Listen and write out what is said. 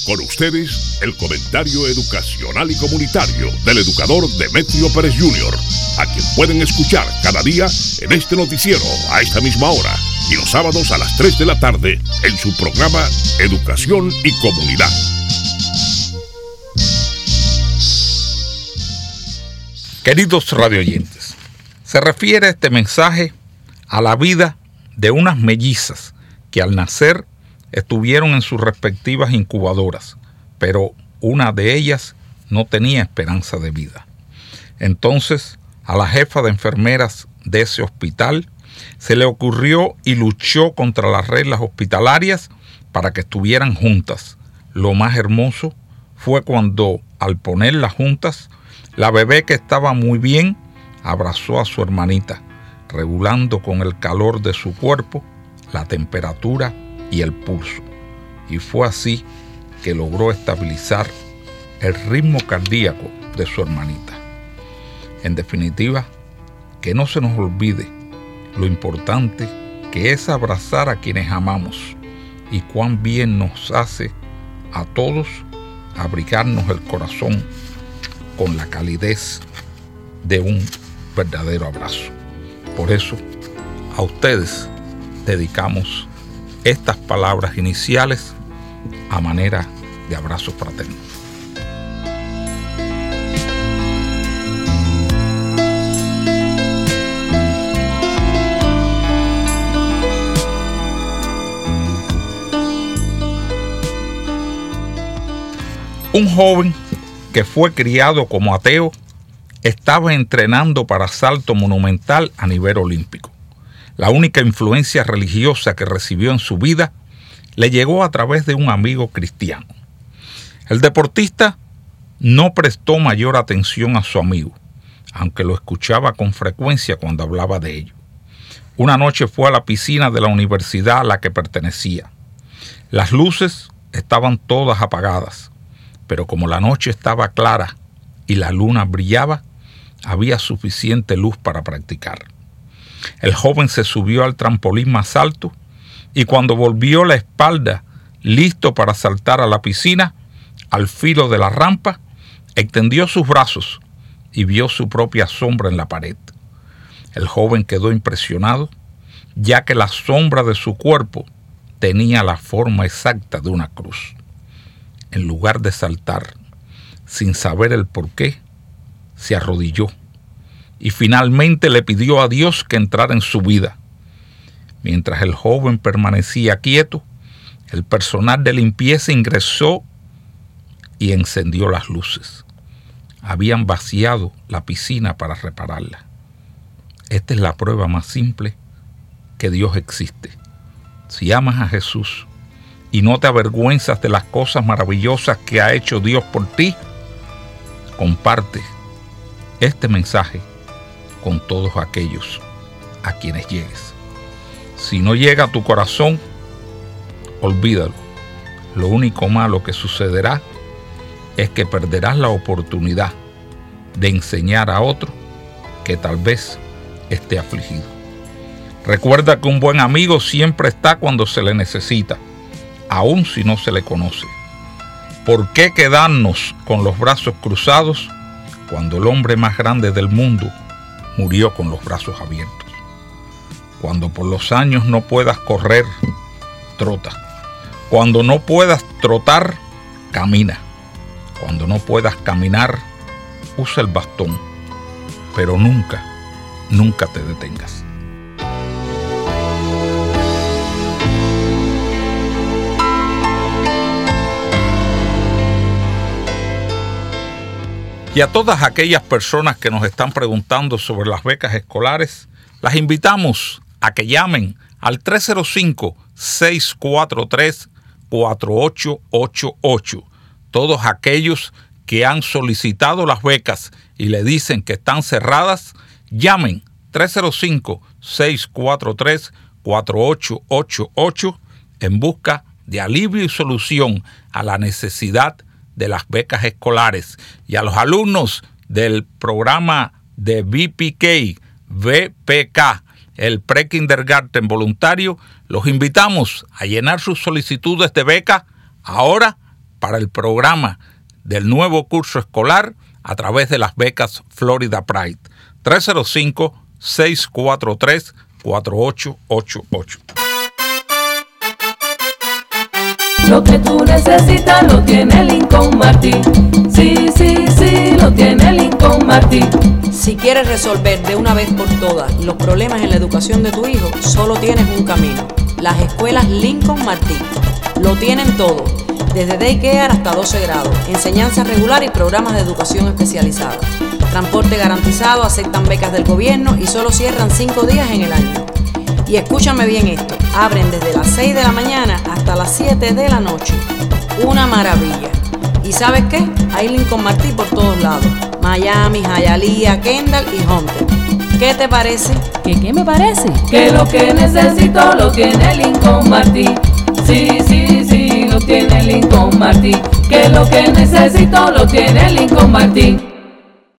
Con ustedes, el comentario educacional y comunitario del educador Demetrio Pérez Jr., a quien pueden escuchar cada día en este noticiero a esta misma hora y los sábados a las 3 de la tarde en su programa Educación y Comunidad. Queridos radioyentes, se refiere este mensaje a la vida de unas mellizas que al nacer estuvieron en sus respectivas incubadoras, pero una de ellas no tenía esperanza de vida. Entonces, a la jefa de enfermeras de ese hospital se le ocurrió y luchó contra las reglas hospitalarias para que estuvieran juntas. Lo más hermoso fue cuando, al ponerlas juntas, la bebé, que estaba muy bien, abrazó a su hermanita, regulando con el calor de su cuerpo la temperatura y el pulso. Y fue así que logró estabilizar el ritmo cardíaco de su hermanita. En definitiva, que no se nos olvide lo importante que es abrazar a quienes amamos y cuán bien nos hace a todos abrigarnos el corazón con la calidez de un verdadero abrazo. Por eso, a ustedes dedicamos estas palabras iniciales a manera de abrazo fraterno. Un joven que fue criado como ateo estaba entrenando para salto monumental a nivel olímpico. La única influencia religiosa que recibió en su vida le llegó a través de un amigo cristiano. El deportista no prestó mayor atención a su amigo, aunque lo escuchaba con frecuencia cuando hablaba de ello. Una noche fue a la piscina de la universidad a la que pertenecía. Las luces estaban todas apagadas, pero como la noche estaba clara y la luna brillaba, había suficiente luz para practicar. El joven se subió al trampolín más alto y cuando volvió la espalda, listo para saltar a la piscina, al filo de la rampa, extendió sus brazos y vio su propia sombra en la pared. El joven quedó impresionado, ya que la sombra de su cuerpo tenía la forma exacta de una cruz. En lugar de saltar, sin saber el porqué, se arrodilló y finalmente le pidió a Dios que entrara en su vida. Mientras el joven permanecía quieto, el personal de limpieza ingresó y encendió las luces. Habían vaciado la piscina para repararla. Esta es la prueba más simple que Dios existe. Si amas a Jesús y no te avergüenzas de las cosas maravillosas que ha hecho Dios por ti, comparte este mensaje con todos aquellos a quienes llegues. Si no llega a tu corazón, olvídalo. Lo único malo que sucederá es que perderás la oportunidad de enseñar a otro que tal vez esté afligido. Recuerda que un buen amigo siempre está cuando se le necesita, aun si no se le conoce. ¿Por qué quedarnos con los brazos cruzados cuando el hombre más grande del mundo murió con los brazos abiertos? Cuando por los años no puedas correr, trota. Cuando no puedas trotar, camina. Cuando no puedas caminar, usa el bastón. Pero nunca, nunca te detengas. Y a todas aquellas personas que nos están preguntando sobre las becas escolares, las invitamos a que llamen al 305-643-4888. Todos aquellos que han solicitado las becas y le dicen que están cerradas, llamen 305-643-4888 en busca de alivio y solución a la necesidad de las becas escolares. Y a los alumnos del programa de VPK, el Pre-Kindergarten voluntario, los invitamos a llenar sus solicitudes de beca ahora para el programa del nuevo curso escolar a través de las becas Florida Pride. 305-643-4888. Lo que tú necesitas lo tiene Lincoln Martin. Sí, sí, sí, lo tiene Lincoln Martin. Si quieres resolver de una vez por todas los problemas en la educación de tu hijo, solo tienes un camino: las escuelas Lincoln Martin. Lo tienen todo, desde daycare hasta 12 grados, enseñanza regular y programas de educación especializada. Transporte garantizado, aceptan becas del gobierno y solo cierran 5 días en el año. Y escúchame bien esto, abren desde las 6 de la mañana hasta las 7 de la noche. Una maravilla. ¿Y sabes qué? Hay Lincoln Martin por todos lados: Miami, Hialeah, Kendall y Hunter. ¿Qué te parece? ¿Qué me parece? Que lo que necesito lo tiene Lincoln Martin. Sí, sí, sí, lo tiene Lincoln Martin. Que lo que necesito lo tiene Lincoln Martin.